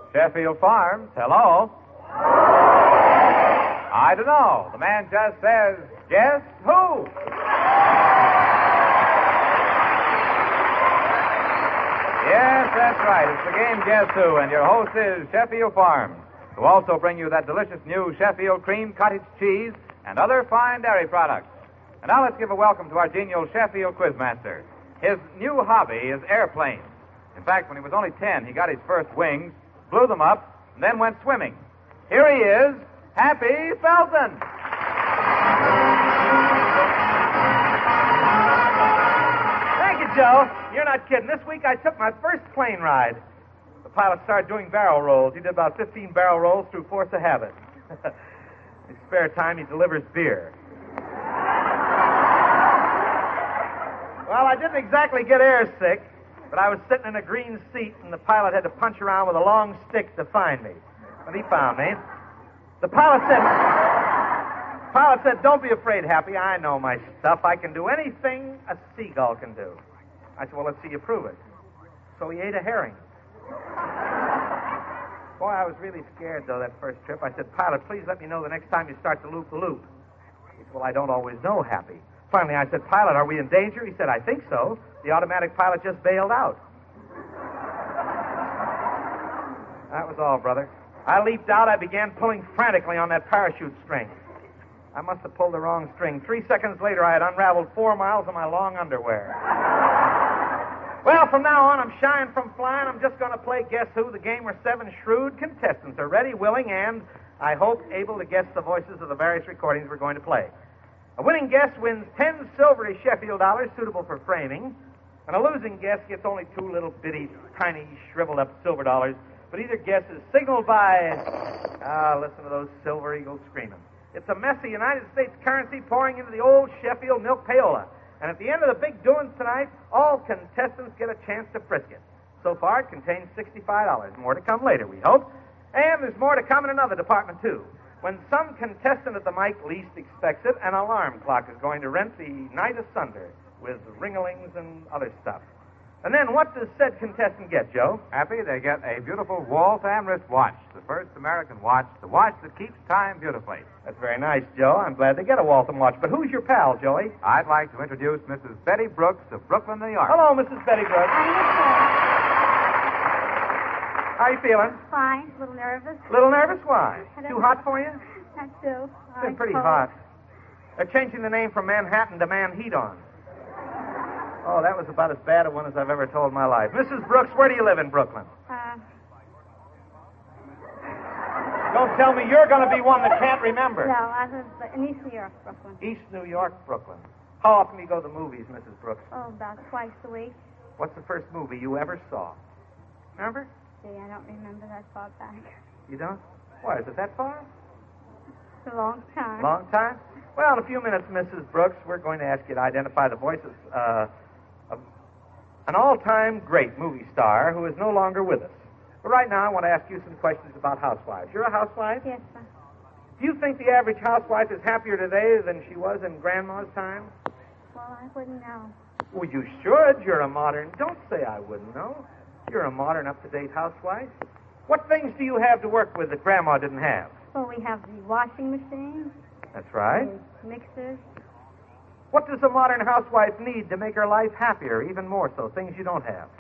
Sheffield Farms, hello? I don't know. The man just says, guess who? Yes, that's right. It's the game Guess Who, and your host is Sheffield Farms, who also bring you that delicious new Sheffield cream cottage cheese and other fine dairy products. And now let's give a welcome to our genial Sheffield Quizmaster. His new hobby is airplanes. In fact, when he was only 10, he got his first wings, blew them up, and then went swimming. Here he is, Happy Felton. Thank you, Joe. You're not kidding. This week I took my first plane ride. The pilot started doing barrel rolls. He did about 15 barrel rolls through force of habit. In his spare time, he delivers beer. Well, I didn't exactly get airsick, but I was sitting in a green seat, and the pilot had to punch around with a long stick to find me. When he found me, the pilot said, "Don't be afraid, Happy. I know my stuff. I can do anything a seagull can do." I said, "Well, let's see you prove it." So he ate a herring. Boy, I was really scared, though, that first trip. I said, "Pilot, please let me know the next time you start to loop-the-loop." He said, "Well, I don't always know, Happy." Finally, I said, "Pilot, are we in danger?" He said, "I think so. The automatic pilot just bailed out." That was all, brother. I leaped out. I began pulling frantically on that parachute string. I must have pulled the wrong string. 3 seconds later, I had unraveled 4 miles of my long underwear. Well, from now on, I'm shying from flying. I'm just going to play Guess Who, the game where 7 shrewd contestants are ready, willing, and, I hope, able to guess the voices of the various recordings we're going to play. A winning guess wins 10 silvery Sheffield dollars suitable for framing, and a losing guess gets only 2 little bitty, tiny, shriveled-up silver dollars, but either guess is signaled by... listen to those silver eagles screaming. It's a messy United States currency pouring into the old Sheffield milk payola. And at the end of the big doings tonight, all contestants get a chance to frisk it. So far, it contains $65. More to come later, we hope. And there's more to come in another department, too. When some contestant at the mic least expects it, an alarm clock is going to rent the night asunder with ring-a-lings and other stuff. And then what does said contestant get, Joe? Happy, they get a beautiful Waltham wristwatch, the first American watch, the watch that keeps time beautifully. That's very nice, Joe. I'm glad they get a Waltham watch. But who's your pal, Joey? I'd like to introduce Mrs. Betty Brooks of Brooklyn, New York. Hello, Mrs. Betty Brooks. How are you feeling? Fine. A little nervous. A little nervous? Why? Too hot for you? Not too. It's been pretty hot. They're changing the name from Manhattan to Manheaton. Oh, that was about as bad a one as I've ever told in my life. Mrs. Brooks, where do you live in Brooklyn? Don't tell me you're going to be one that can't remember. No, I live in East New York, Brooklyn. East New York, Brooklyn. How often do you go to the movies, Mrs. Brooks? Oh, about twice a week. What's the first movie you ever saw? Remember? Gee, I don't remember that far back. You don't? Why, is it that far? It's a long time. Long time? Well, in a few minutes, Mrs. Brooks, we're going to ask you to identify the voices of an all-time great movie star who is no longer with us. But right now, I want to ask you some questions about housewives. You're a housewife? Yes, sir. Do you think the average housewife is happier today than she was in Grandma's time? Well, I wouldn't know. Well, you should. You're a modern... Don't say I wouldn't know. You're a modern, up-to-date housewife. What things do you have to work with that Grandma didn't have? Well, we have the washing machine. That's right. The mixers. What does a modern housewife need to make her life happier, even more so, things you don't have?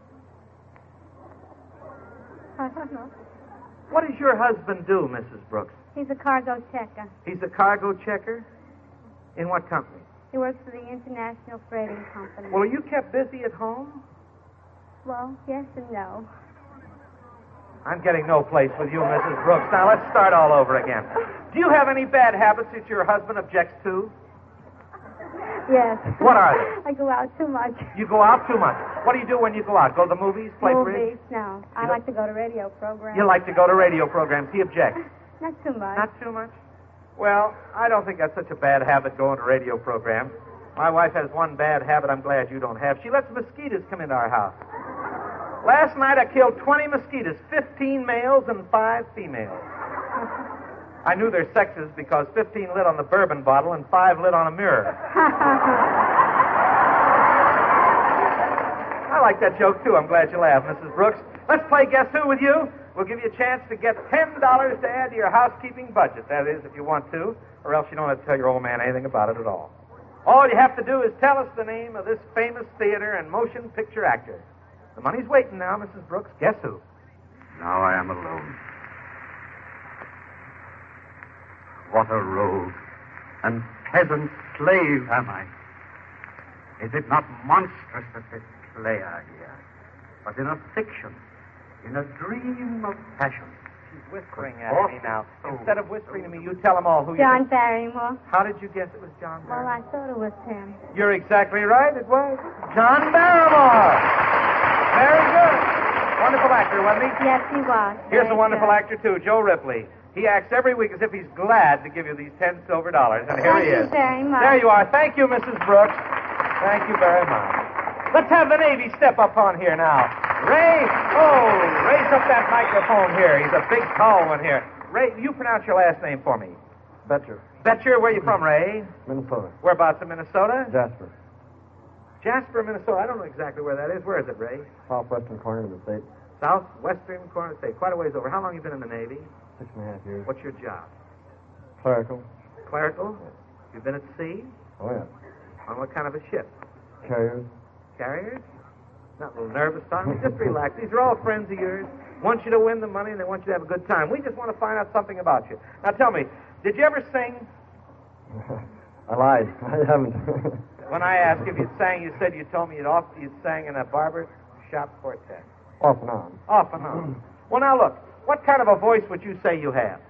I don't know. What does your husband do, Mrs. Brooks? He's a cargo checker. He's a cargo checker? In what company? He works for the International Freighting Company. Well, are you kept busy at home? Well, yes and no. I'm getting no place with you, Mrs. Brooks. Now, let's start all over again. Do you have any bad habits that your husband objects to? Yes. What are they? I go out too much. You go out too much. What do you do when you go out? Go to the movies? Play Movies? bridge? No. I like to go to radio programs. You like to go to radio programs. He objects. Not too much. Not too much? Well, I don't think that's such a bad habit going to radio programs. My wife has one bad habit I'm glad you don't have. She lets mosquitoes come into our house. Last night I killed 20 mosquitoes, 15 males and 5 females. I knew their sexes because 15 lit on the bourbon bottle and 5 lit on a mirror. I like that joke, too. I'm glad you laughed, Mrs. Brooks. Let's play Guess Who with you. we'll give you a chance to get $10 to add to your housekeeping budget. That is, if you want to, or else you don't have to tell your old man anything about it at all. All you have to do is tell us the name of this famous theater and motion picture actor. The money's waiting now, Mrs. Brooks. Guess who? Now I am alone. What a rogue and peasant slave am I. Is it not monstrous that this play I hear, but in a fiction, in a dream of passion? She's whispering at me now. Instead of whispering to me, you tell them all who John you think. Barrymore. How did you guess it was John Well, Barrymore? I thought it was him. You're exactly right. It was John Barrymore. Very good. Wonderful actor, wasn't he? Yes, he was. Here's Very a wonderful good. actor, too, Joe Ripley. He acts every week as if he's glad to give you these 10 silver dollars, and here he is. Thank you very much. There you are. Thank you, Mrs. Brooks. Thank you very much. Let's have the Navy step up on here now. Ray, raise up that microphone here. He's a big, tall one here. Ray, you pronounce your last name for me. Betcher, Betcher, where are you from, Ray? Minnesota. Whereabouts in Minnesota? Jasper, Jasper, Minnesota. I don't know exactly where that is. Where is it, Ray? southwestern corner of the state. Southwestern corner of the state. Quite a ways over. How long have you been in the Navy? 6.5 years. What's your job? Clerical. Clerical? You've been at sea? Oh, yeah. On what kind of a ship? Carriers. Carriers? Not a little nervous, Tommy. Just relax. These are all friends of yours. Want you to win the money, and they want you to have a good time. We just want to find out something about you. Now, tell me, did you ever sing? I lied. I haven't. When I asked if you'd sang, you said you told me you'd sang in a barber shop quartet. Off and on. Off and on. Well, now, look. What kind of a voice would you say you have?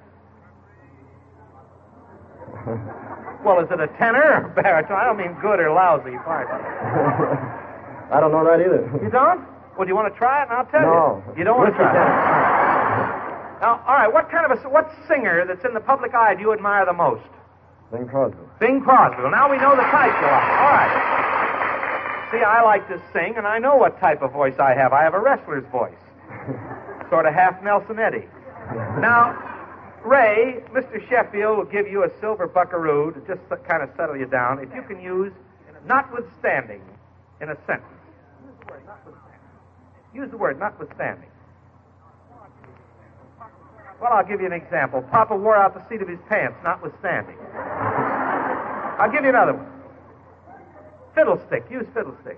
Well, is it a tenor or baritone? I don't mean good or lousy. Pardon. I don't know that either. You don't? Well, do you want to try it? And I'll tell No. you. You don't want to Whiskey try it? tenor. Now, all right, what singer that's in the public eye do you admire the most? Bing Crosby. Bing Crosby. Well, now we know the type you like. All right. See, I like to sing, and I know what type of voice I have. I have a wrestler's voice. Sort of half Nelson Eddy. Now, Ray, Mr. Sheffield will give you a silver buckaroo to just kind of settle you down if you can use notwithstanding in a sentence. Use the word notwithstanding. Well, I'll give you an example. Papa wore out the seat of his pants, notwithstanding. I'll give you another one. Fiddlestick. Use fiddlestick.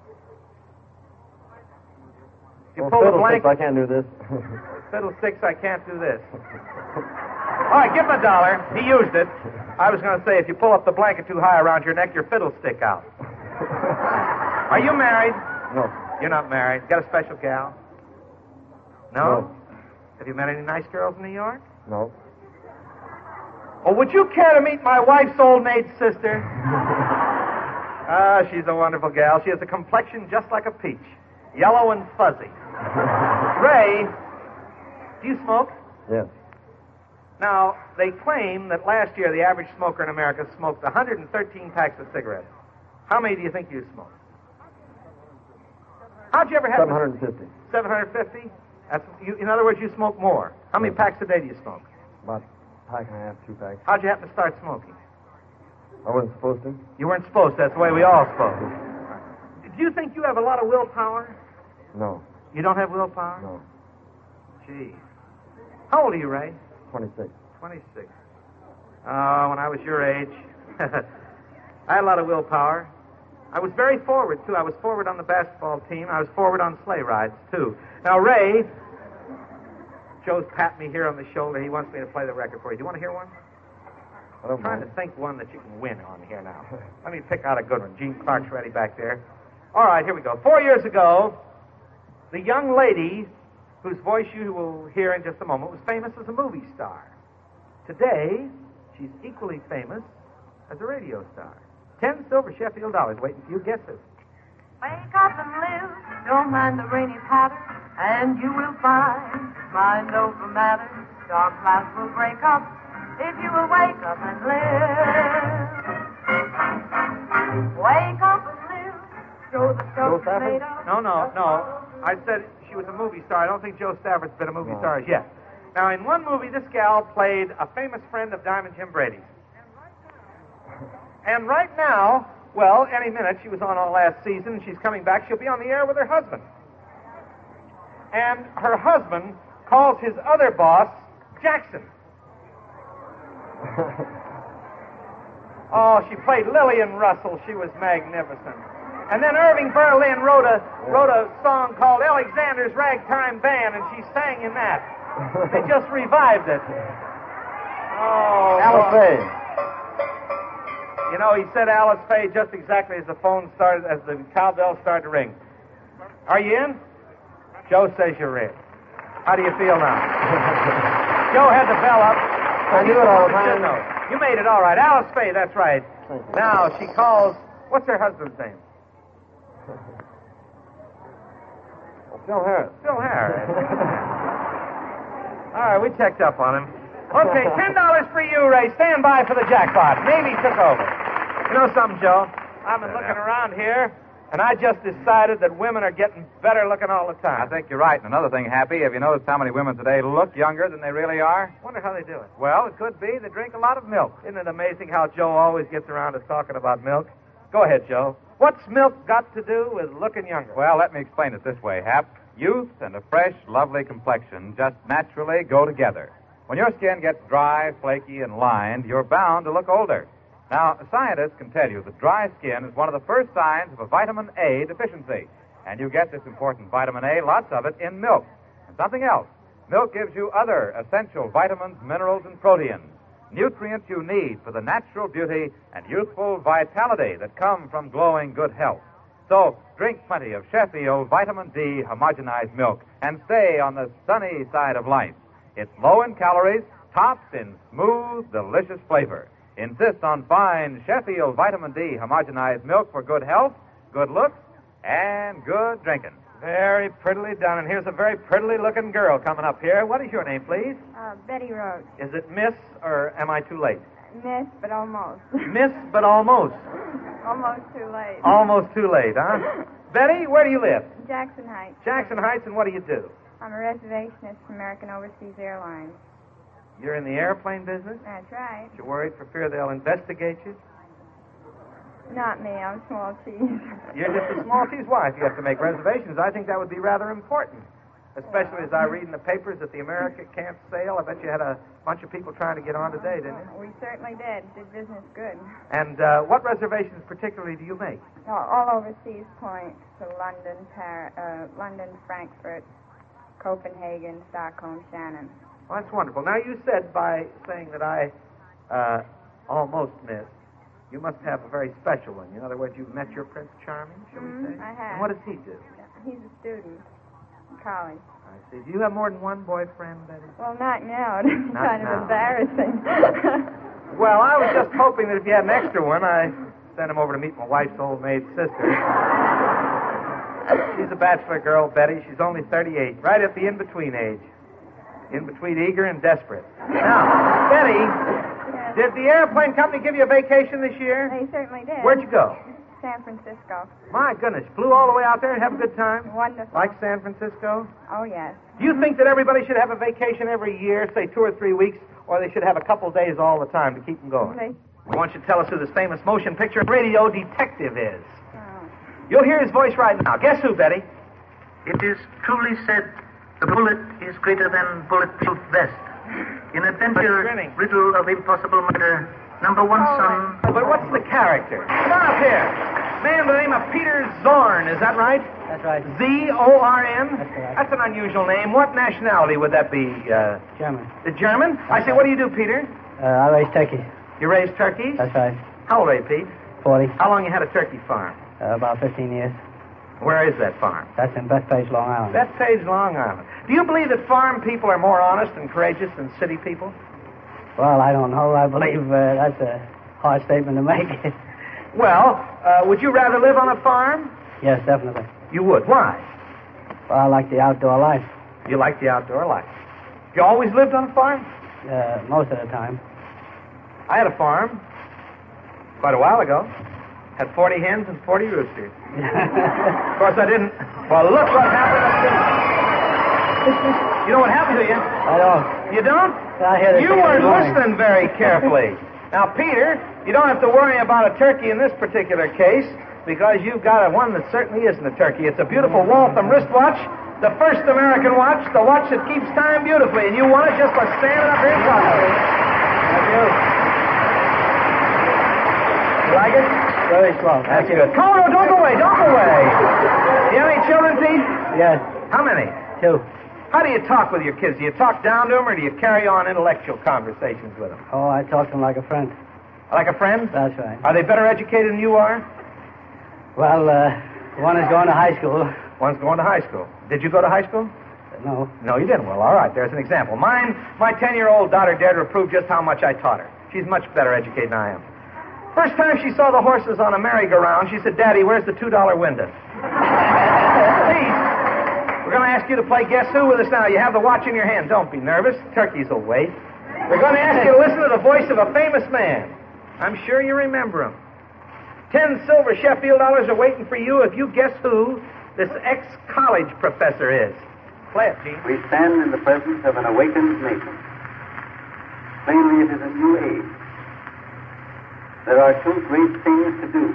You Well, pull the fiddlesticks, blank. I can't do this. Fiddlesticks, I can't do this. All right, give him $1. He used it. I was going to say, if you pull up the blanket too high around your neck, your fiddlestick out. Are you married? No. You're not married. Got a special gal? No? No. Have you met any nice girls in New York? No. Oh, would you care to meet my wife's old maid sister? She's a wonderful gal. She has a complexion just like a peach. Yellow and fuzzy. Ray, do you smoke? Yes. Now, they claim that last year the average smoker in America smoked 113 packs of cigarettes. How many do you think you smoked? How'd you ever have 750. 750? In other words, you smoke more. How many packs a day do you smoke? About a pack and a half, 2 packs. How'd you happen to start smoking? I wasn't supposed to. You weren't supposed to. That's the way we all spoke. Do you think you have a lot of willpower? No. You don't have willpower? No. Gee. How old are you, Ray? 26. 26. When I was your age, I had a lot of willpower. I was very forward, too. I was forward on the basketball team. I was forward on sleigh rides, too. Now, Ray, Joe's patting me here on the shoulder. He wants me to play the record for you. Do you want to hear one? I don't I'm trying mind. to think one that you can win on here now. Let me pick out a good one. Gene Clark's ready back there. All right, here we go. 4 years ago, the young lady whose voice you will hear in just a moment was famous as a movie star. Today, she's equally famous as a radio star. 10 silver Sheffield dollars waiting for you. Guess who? Wake up and live, don't mind the rainy patter, and you will find mind over matter. Dark clouds will break up if you will wake up and live. Wake up and live, show the Joe stuff Stafford? made of. No. I said she was a movie star. I don't think Joe Stafford's been a movie star as yet. Now, in one movie, this gal played a famous friend of Diamond Jim Brady's. And right now, well, any minute, she was on all last season, and she's coming back. She'll be on the air with her husband. And her husband calls his other boss Jackson. Oh, she played Lillian Russell. She was magnificent. And then Irving Berlin wrote a song called Alexander's Ragtime Band, and she sang in that. They just revived it. Oh, Alice Faye. You know, he said Alice Faye just exactly as the cowbell started to ring. Are you in? Joe says you're in. How do you feel now? Joe had the bell up. I knew it all the time. You made it all right. Alice Faye, that's right. Thank you. Now she calls. What's her husband's name? Phil Harris. Phil Harris. All right, we checked up on him. Okay, $10 for you, Ray. Stand by for the jackpot. Navy took over. You know something, Joe? I've been looking around here, and I just decided that women are getting better looking all the time. I think you're right. And another thing, Happy, have you noticed how many women today look younger than they really are? Wonder how they do it. Well, it could be they drink a lot of milk. Isn't it amazing how Joe always gets around to talking about milk? Go ahead, Joe. What's milk got to do with looking younger? Well, let me explain it this way, Hap. Youth and a fresh, lovely complexion just naturally go together. When your skin gets dry, flaky, and lined, you're bound to look older. Now, scientists can tell you that dry skin is one of the first signs of a vitamin A deficiency. And you get this important vitamin A, lots of it, in milk. And something else. Milk gives you other essential vitamins, minerals, and proteins. Nutrients you need for the natural beauty and youthful vitality that come from glowing good health. So, drink plenty of Sheffield Vitamin D homogenized milk and stay on the sunny side of life. It's low in calories, tops in smooth, delicious flavor. Insist on fine Sheffield Vitamin D homogenized milk for good health, good looks, and good drinking. Very prettily done. And here's a very prettily looking girl coming up here. What is your name, please? Betty Roach. Is it Miss or am I too late? Miss, but almost. Miss, but almost. Almost too late. Almost too late, huh? Betty, where do you live? Jackson Heights. Jackson Heights, and what do you do? I'm a reservationist for American Overseas Airlines. You're in the airplane business? That's right. You're worried for fear they'll investigate you? Not me. I'm small cheese. You're just a small cheese. Why? If you have to make reservations, I think that would be rather important. Especially as I read in the papers that the America can't sail. I bet you had a bunch of people trying to get on today, didn't you? We certainly did. Did business good. And what reservations particularly do you make? All overseas points to London, London, Frankfurt, Copenhagen, Stockholm, Shannon. Well, that's wonderful. Now, you said by saying that I almost missed, you must have a very special one. In other words, you've met your Prince Charming, shall we say? I have. And what does he do? He's a student in college. I see. Do you have more than one boyfriend, Betty? Well, not now. It's kind of now. embarrassing. Well, I was just hoping that if you had an extra one, I send him over to meet my wife's old maid sister. She's a bachelor girl, Betty. She's only 38, right at the in-between age. In between eager and desperate. Now, Betty, did the airplane company give you a vacation this year? They certainly did. Where'd you go? San Francisco. My goodness, flew all the way out there and have a good time? Wonderful. Like San Francisco? Oh, yes. Do you think that everybody should have a vacation every year, say 2 or 3 weeks, or they should have a couple days all the time to keep them going? We want you to tell us who this famous motion picture radio detective is. Oh. You'll hear his voice right now. Guess who, Betty? It is truly said, the bullet is greater than bulletproof vest. In adventure, riddle of impossible murder, number one son. But what's the character? Come on up here. Man by the name of Peter Zorn, is that right? That's right. Z-O-R-N? That's correct. That's an unusual name. What nationality would that be? German. The German? I say, what do you do, Peter? I raise turkey. You raise turkeys? That's right. How old are you, Pete? 40. How long you had a turkey farm? About 15 years. Where is that farm? That's in Bethpage, Long Island. Bethpage, Long Island. Do you believe that farm people are more honest and courageous than city people? Well, I don't know. I believe that's a hard statement to make. Well, would you rather live on a farm? Yes, definitely. You would. Why? Well, I like the outdoor life. You like the outdoor life. You always lived on a farm? Most of the time. I had a farm quite a while ago. Had 40 hens and 40 roosters. Of course, I didn't. Well, look what happened. You know what happened to you? I don't. You don't? I hear You weren't listening very carefully. Now, Peter, you don't have to worry about a turkey in this particular case because you've got one that certainly isn't a turkey. It's a beautiful Waltham wristwatch The first American watch, the watch that keeps time beautifully, and you won it just by standing up here and talking. Thank you. You like it? Very slow. That's good. Come on, don't go away. Don't go away. Do you have any children, Pete? Yes. How many? 2. How do you talk with your kids? Do you talk down to them, or do you carry on intellectual conversations with them? Oh, I talk to them like a friend. Like a friend? That's right. Are they better educated than you are? Well, one is going to high school. One's going to high school. Did you go to high school? No. No, you didn't. Well, all right. There's an example. My 10-year-old daughter dared to prove just how much I taught her. She's much better educated than I am. First time she saw the horses on a merry-go-round, she said, Daddy, where's the $2 window? Pete, we're going to ask you to play Guess Who with us now. You have the watch in your hand. Don't be nervous. Turkeys will wait. We're going to ask you to listen to the voice of a famous man. I'm sure you remember him. 10 silver Sheffield dollars are waiting for you if you guess who this ex-college professor is. Play it, Gene. We stand in the presence of an awakened nation. Plainly, it is a new age. There are 2 great things to do.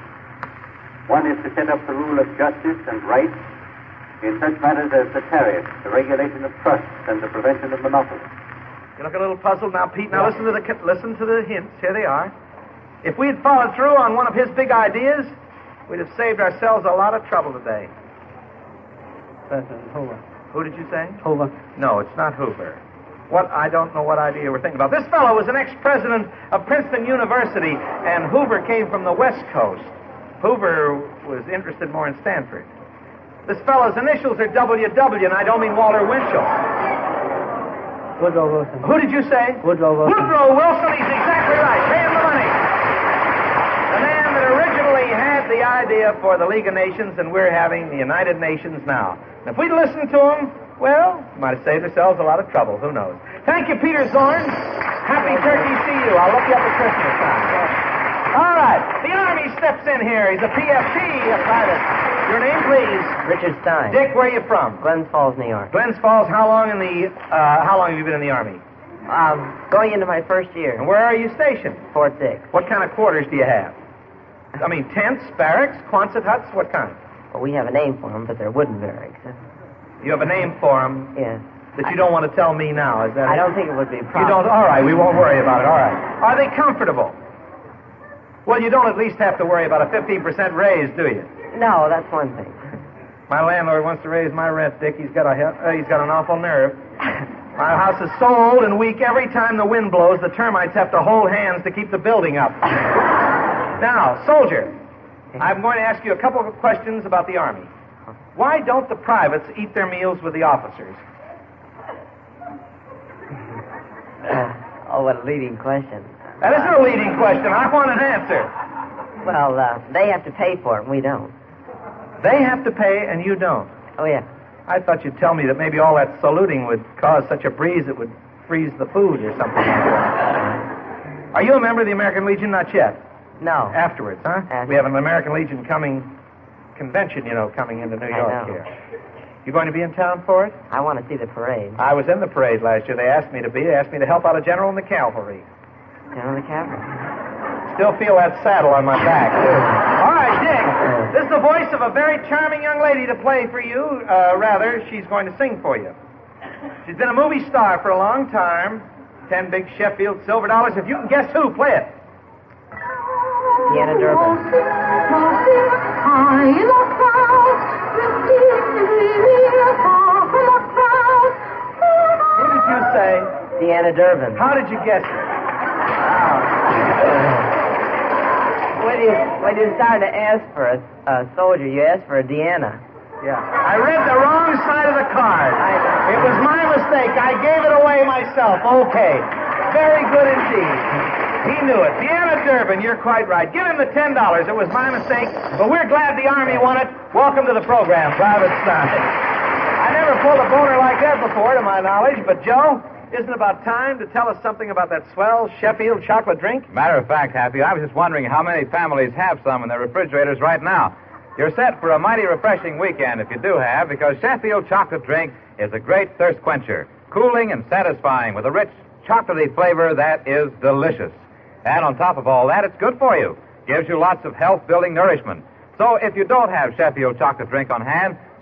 One is to set up the rule of justice and right in such matters as the tariff, the regulation of trusts, and the prevention of monopoly. You look a little puzzled now, Pete. Now listen to the hints. Here they are. If we had followed through on one of his big ideas, we'd have saved ourselves a lot of trouble today. President Hoover. Who did you say? Hoover. No, it's not Hoover. I don't know what idea we're thinking about. This fellow was an ex-president of Princeton University, and Hoover came from the West Coast. Hoover was interested more in Stanford. This fellow's initials are WW, and I don't mean Walter Winchell. Woodrow Wilson. Who did you say? Woodrow Wilson. Woodrow Wilson, he's exactly right. Pay him the money. The man that originally had the idea for the League of Nations, and we're having the United Nations now. And if we'd listened to him, well, we might have saved ourselves a lot of trouble. Who knows? Thank you, Peter Zorn. Happy Turkey to you. I'll look you up at Christmas time. All right. The Army steps in here. He's a PFT, a private. Your name, please? Richard Stein. Dick, where are you from? Glens Falls, New York. Glens Falls. How long have you been in the Army? Going into my first year. And where are you stationed? Fort Dix. What kind of quarters do you have? I mean, tents, barracks, Quonset huts, what kind? Well, we have a name for them, but they're wooden barracks. You have a name for them? Yes. That you don't want to tell me now, is that I it? don't think it would be a problem. You don't? All right, we won't worry about it. All right. Are they comfortable? Well, you don't at least have to worry about a 15% raise, do you? No, that's one thing. My landlord wants to raise my rent, Dick. He's got an awful nerve. My house is so old and weak, every time the wind blows, the termites have to hold hands to keep the building up. Now, soldier, I'm going to ask you a couple of questions about the Army. Why don't the privates eat their meals with the officers? Oh, what a leading question. That isn't a leading question. I want an answer. Well, they have to pay for it, and we don't. They have to pay, and you don't. Oh, yeah. I thought you'd tell me that maybe all that saluting would cause such a breeze it would freeze the food or something like that. Are you a member of the American Legion? Not yet. No. Afterwards, huh? Afterwards. We have an American Legion convention, coming into New York here. You going to be in town for it? I want to see the parade. I was in the parade last year. They asked me to be. They asked me to help out a general in the cavalry. General the cavalry? Still feel that saddle on my back, too. All right, Dick. This is the voice of a very charming young lady to play for you. She's going to sing for you. She's been a movie star for a long time. 10 big Sheffield silver dollars. If you can guess who, play it. Deanna Durbin. Who did you say? Deanna Durbin. How did you guess it? When you start to ask for a soldier, you ask for a Deanna. Yeah. I read the wrong side of the card. It was my mistake. I gave it away myself. Okay. Very good indeed. He knew it. Deanna Durbin, you're quite right. Give him the $10. It was my mistake, but we're glad the Army won it. Welcome to the program, Private Stein. I never pulled a boner like that before, to my knowledge, but Joe, isn't it about time to tell us something about that swell Sheffield chocolate drink? Matter of fact, Happy, I was just wondering how many families have some in their refrigerators right now. You're set for a mighty refreshing weekend if you do have, because Sheffield chocolate drink is a great thirst quencher, cooling and satisfying with a rich chocolatey flavor that is delicious. And on top of all that, it's good for you. Gives you lots of health-building nourishment. So if you don't have Sheffield chocolate drink on hand,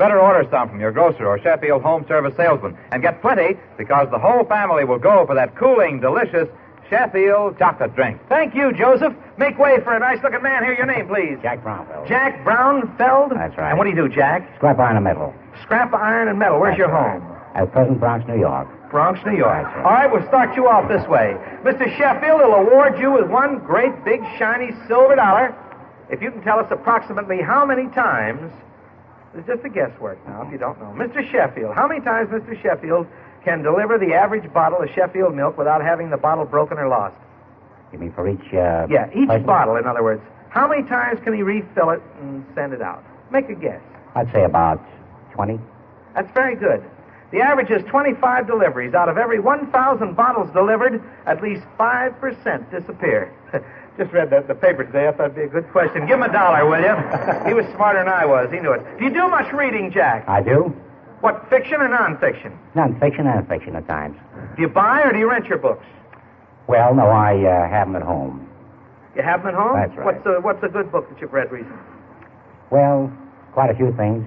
Better order some from your grocer or Sheffield home service salesman. And get plenty because the whole family will go for that cooling, delicious Sheffield chocolate drink. Thank you, Joseph. Make way for a nice-looking man here. Your name, please. Jack Brownfeld. Jack Brownfeld? That's right. And what do you do, Jack? Scrap iron and metal. Scrap iron and metal. Where's That's your right. home? At present, Bronx, New York. Bronx, New York. That's right. All right, we'll start you off this way. Mr. Sheffield will award you with one great big shiny silver dollar if you can tell us approximately how many times. It's just a guesswork now if you don't know. Mr. Sheffield, how many times Mr. Sheffield can deliver the average bottle of Sheffield milk without having the bottle broken or lost? You mean for each... Yeah, each person? bottle, in other words. How many times can he refill it and send it out? Make a guess. I'd say about 20. That's very good. The average is 25 deliveries. Out of every 1,000 bottles delivered, at least 5% disappear. Just read the paper today. I thought it'd be a good question. Give him $1, will you? He was smarter than I was. He knew it. Do you do much reading, Jack? I do. What, fiction or nonfiction? Non-fiction and fiction at times. Do you buy or do you rent your books? Well, no, I have them at home. You have them at home? That's right. What's a good book that you've read recently? Well, quite a few things.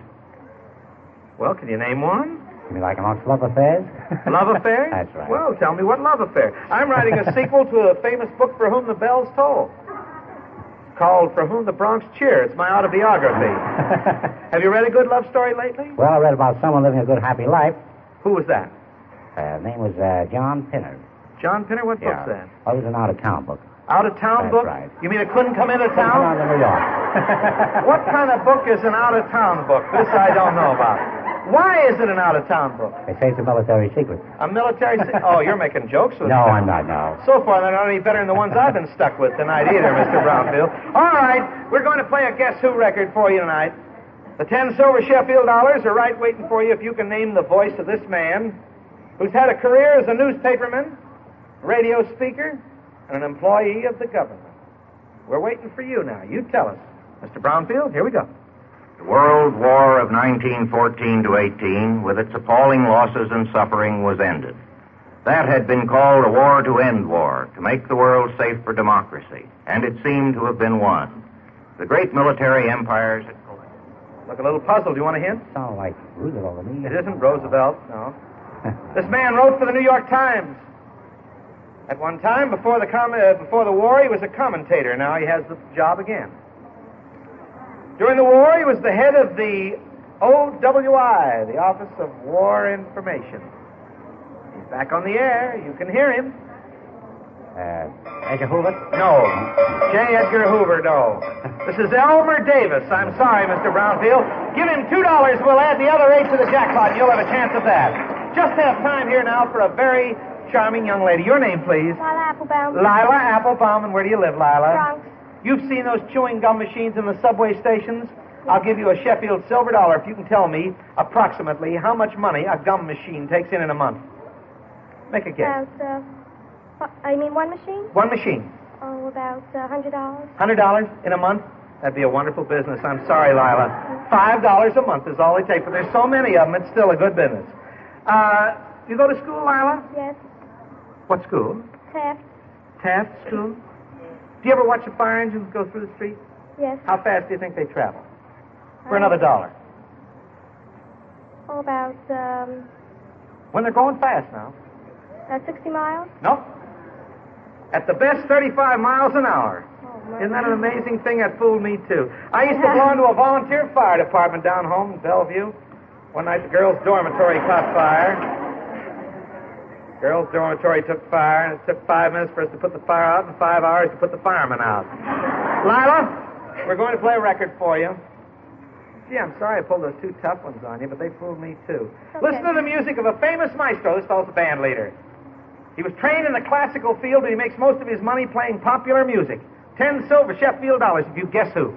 Well, can you name one? You mean like amongst love affairs? Love Affair? That's right. Well, tell me what Love Affair. I'm writing a sequel to a famous book, For Whom the Bells Toll. It's called For Whom the Bronx Cheer. It's my autobiography. Have you read a good love story lately? Well, I read about someone living a good, happy life. Who was that? Name was John Pinner. John Pinner? What book's that? Oh, it was an out-of-town book. Out-of-town That's book? right. You mean it couldn't come into Come town? on to New York. What kind of book is an out-of-town book? This I don't know about. Why is it an out-of-town book? They say it's a military secret. A military... Oh, you're making jokes with me. No, I'm not, no. So far, they're not any better than the ones I've been stuck with tonight either, Mr. Brownfield. All right, we're going to play a Guess Who record for you tonight. The 10 silver Sheffield dollars are right waiting for you if you can name the voice of this man who's had a career as a newspaperman, radio speaker, and an employee of the government. We're waiting for you now. You tell us. Mr. Brownfield, here we go. The World War of 1914 to 18, with its appalling losses and suffering, was ended. That had been called a war to end war, to make the world safe for democracy, and it seemed to have been won. The great military empires had collapsed. Look a little puzzled. Do you want a hint? Sound like Roosevelt to me. It isn't Roosevelt, no. This man wrote for the New York Times. At one time, before the war, he was a commentator. Now he has the job again. During the war, he was the head of the OWI, the Office of War Information. He's back on the air. You can hear him. Edgar Hoover? No. J. Edgar Hoover, no. This is Elmer Davis. I'm sorry, Mr. Brownfield. Give him $2. We'll add the other 8 to the jackpot, and you'll have a chance of that. Just have time here now for a very charming young lady. Your name, please. Lila Applebaum. Lila Applebaum. And where do you live, Lila? Bronx. You've seen those chewing gum machines in the subway stations? I'll give you a Sheffield silver dollar if you can tell me approximately how much money a gum machine takes in a month. Make a guess. I mean one machine? One machine. Oh, about $100. $100 in a month? That'd be a wonderful business. I'm sorry, Lila. $5 a month is all they take, but there's so many of them, it's still a good business. You go to school, Lila? Yes. What school? Taft. Taft School? Do you ever watch the fire engines go through the street? Yes. How fast do you think they travel? For another $1. Oh, about, When they're going fast now. 60 miles? Nope. At the best, 35 miles an hour. Oh, my. Isn't that an amazing thing? That fooled me, too. I used to belong to a volunteer fire department down home in Bellevue. One night, the girls' dormitory caught fire. Girls' dormitory took fire, and it took 5 minutes for us to put the fire out and 5 hours to put the firemen out. Lila, we're going to play a record for you. Gee, I'm sorry I pulled those 2 tough ones on you, but they fooled me, too. Okay. Listen to the music of a famous maestro. This fellow's a band leader. He was trained in the classical field, but he makes most of his money playing popular music. 10 silver Sheffield dollars if you guess who.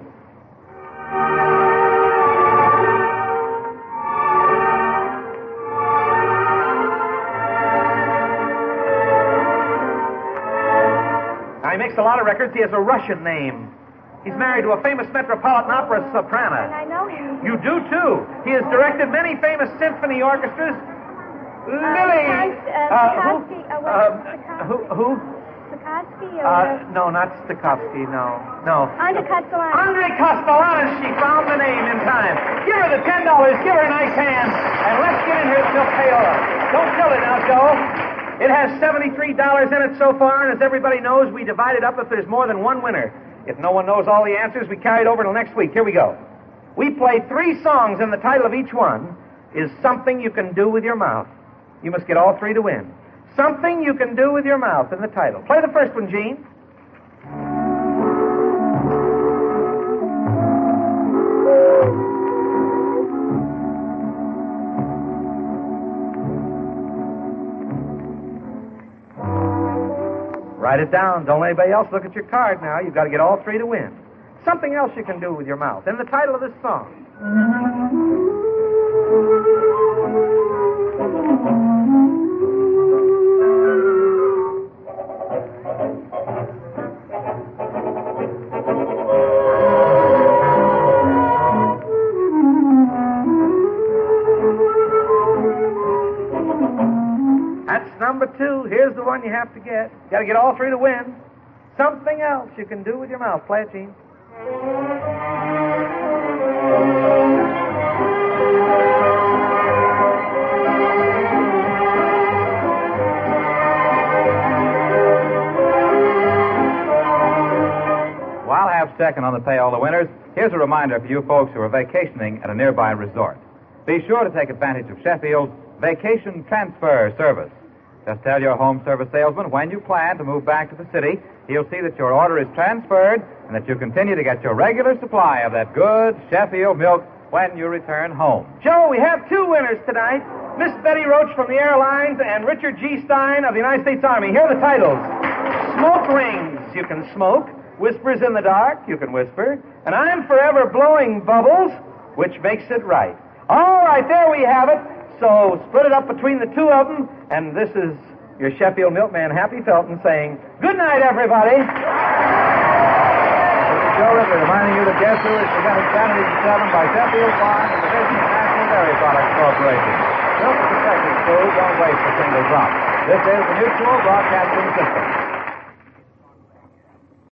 Now, he makes a lot of records. He has a Russian name. He's married to a famous Metropolitan Opera soprano. And I know him. You do, too. He has directed many famous symphony orchestras. Lily! Stokowski. Who? Stokowski? No, not Stokowski, no. Andre Kostelanetz. Andre Kostelanetz. She found the name in time. Give her her the $10. Give her a nice hand. And let's get in here till payola. Don't kill it now, Joe. It has $73 in it so far, and as everybody knows, we divide it up if there's more than one winner. If no one knows all the answers, we carry it over till next week. Here we go. We play 3 songs, and the title of each one is Something You Can Do With Your Mouth. You must get all 3 to win. Something You Can Do With Your Mouth in the title. Play the first one, Gene. Write it down. Don't let anybody else look at your card now. You've got to get all 3 to win. Something else you can do with your mouth. In the title of this song. That's number 2. Here's the one you have to get. You got to get all 3 to win. Something else you can do with your mouth. Play it, Gene. While I have second on the payola winners, here's a reminder for you folks who are vacationing at a nearby resort. Be sure to take advantage of Sheffield's Vacation Transfer Service. Just tell your home service salesman when you plan to move back to the city. He'll see that your order is transferred and that you continue to get your regular supply of that good Sheffield milk when you return home. Joe, we have 2 winners tonight. Miss Betty Roach from the airlines and Richard G. Stein of the United States Army. Here are the titles. Smoke Rings, you can smoke. Whispers in the Dark, you can whisper. And I'm Forever Blowing Bubbles, which makes it right. All right, there we have it. So split it up between the 2 of them, and this is your Sheffield milkman, Happy Felton, saying, good night, everybody. This is Joe Ritter reminding you that Guess Who is presented Saturday at 7 by Sheffield Farm and the Division of National Dairy Products Corporation. Milk is protected food. Don't waste a single drop. This is the Mutual Broadcasting System.